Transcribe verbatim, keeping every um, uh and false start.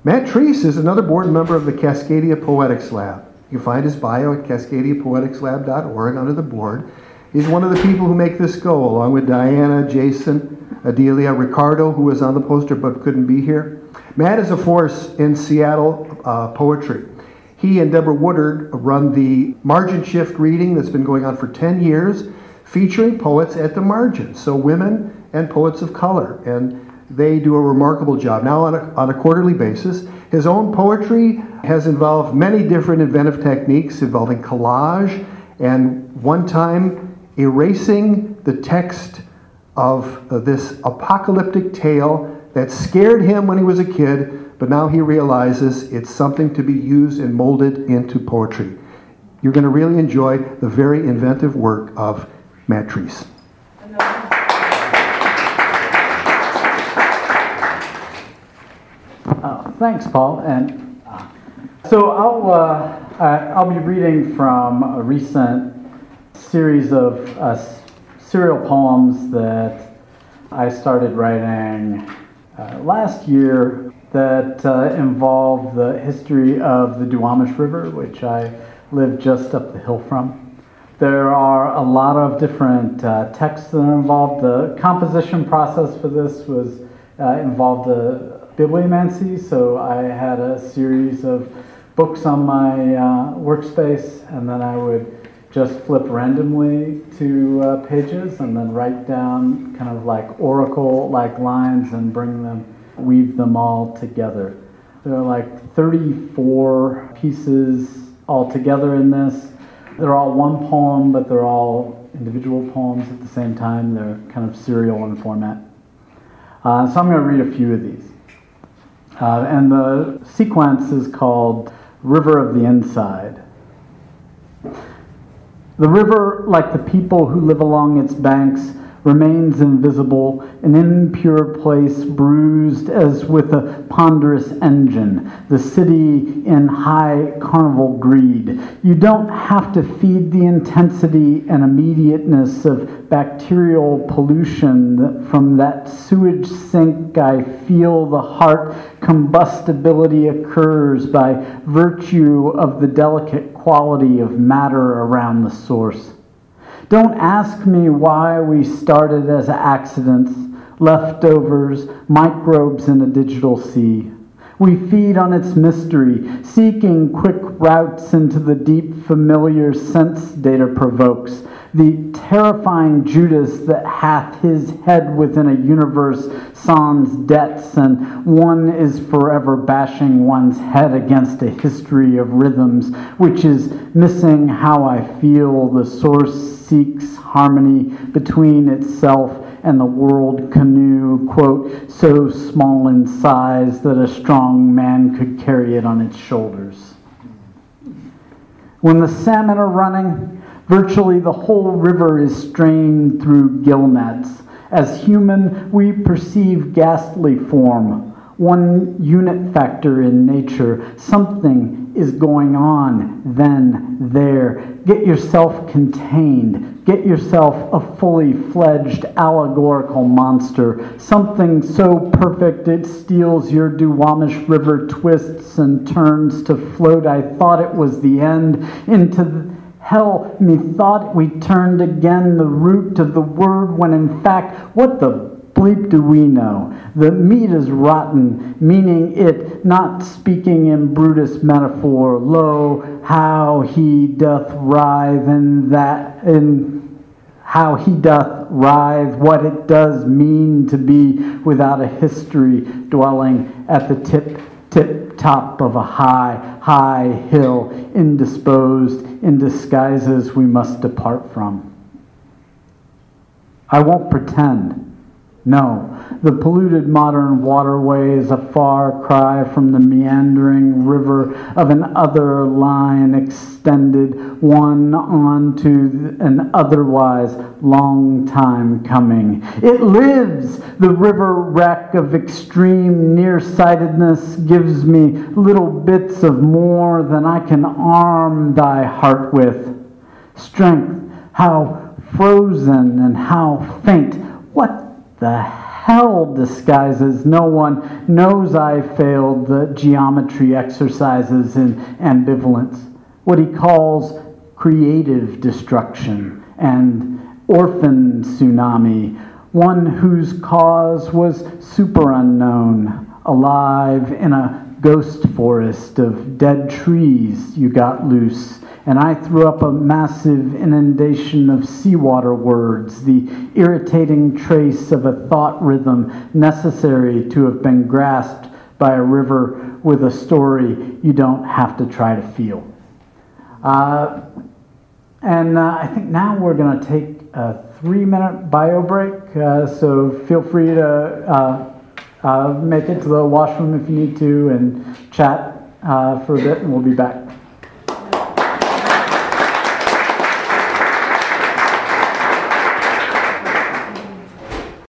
Matt Treese is another board member of the Cascadia Poetics Lab. You can find his bio at cascadia poetics lab dot org under the board. He's one of the people who make this go, along with Diana, Jason, Adelia, Ricardo, who was on the poster but couldn't be here. Matt is a force in Seattle uh, poetry. He and Deborah Woodard run the Margin Shift reading that's been going on for ten years, featuring poets at the margin, so women and poets of color. And they do a remarkable job now on a, on a quarterly basis. His own poetry has involved many different inventive techniques involving collage and one time erasing the text of uh, this apocalyptic tale that scared him when he was a kid, but now he realizes it's something to be used and molded into poetry. You're going to really enjoy the very inventive work of Matt Treese. Uh, thanks, Paul. And uh, so I'll uh, uh, I'll be reading from a recent series of uh, serial poems that I started writing uh, last year that uh, involve the history of the Duwamish River, which I live just up the hill from. There are a lot of different uh, texts that are involved. The composition process for this was uh, involved a bibliomancy, so I had a series of books on my uh, workspace, and then I would just flip randomly to uh, pages and then write down kind of like oracle-like lines and bring them, weave them all together. There are like thirty-four pieces all together in this. They're all one poem, but they're all individual poems at the same time. They're kind of serial in format. Uh, so I'm going to read a few of these. Uh, and the sequence is called River of the Inside. The river, like the people who live along its banks, remains invisible, an impure place bruised as with a ponderous engine, the city in high carnival greed. You don't have to feed the intensity and immediateness of bacterial pollution from that sewage sink. I feel the heart combustibility occurs by virtue of the delicate quality of matter around the source. Don't ask me why we started as accidents, leftovers, microbes in a digital sea. We feed on its mystery, seeking quick routes into the deep familiar sense data provokes, the terrifying Judas that hath his head within a universe sans debts, and one is forever bashing one's head against a history of rhythms, which is missing how I feel. The source seeks harmony between itself and the world canoe, quote, so small in size that a strong man could carry it on its shoulders. When the salmon are running, virtually the whole river is strained through gill nets. As human, we perceive ghastly form, one unit factor in nature. Something is going on then, there. Get yourself contained. Get yourself a fully fledged allegorical monster. Something so perfect it steals your Duwamish River, twists and turns to float. I thought it was the end. Into the hell, methought we turned again the root of the word, when in fact, what the bleep do we know? The meat is rotten, meaning it, not speaking in Brutus metaphor. Lo, how he doth writhe in that, in how he doth writhe, what it does mean to be without a history, dwelling at the tip, tip top of a high, high hill, indisposed in disguises we must depart from. I won't pretend. No, the polluted modern waterway is a far cry from the meandering river of an other line extended one on to an otherwise long time coming. It lives! The river wreck of extreme nearsightedness gives me little bits of more than I can arm thy heart with. Strength, how frozen and how faint. What the hell disguises. No one knows I failed the geometry exercises in ambivalence. What he calls creative destruction and orphan tsunami, one whose cause was super unknown, alive in a ghost forest of dead trees you got loose. And I threw up a massive inundation of seawater words, the irritating trace of a thought rhythm necessary to have been grasped by a river with a story you don't have to try to feel. Uh, and uh, I think now we're going to take a three-minute bio break, uh, so feel free to uh, uh, make it to the washroom if you need to and chat uh, for a bit, and we'll be back.